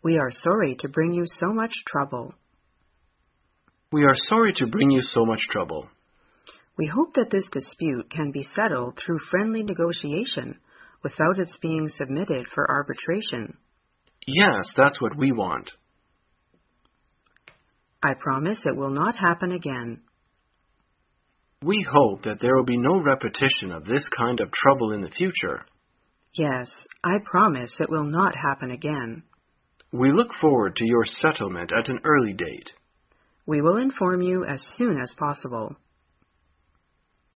We are sorry to bring you so much trouble. We are sorry to bring you so much trouble. We hope that this dispute can be settled through friendly negotiation without its being submitted for arbitration. Yes, that's what we want. I promise it will not happen again. We hope that there will be no repetition of this kind of trouble in the future. Yes, I promise it will not happen again. We look forward to your settlement at an early date. We will inform you as soon as possible.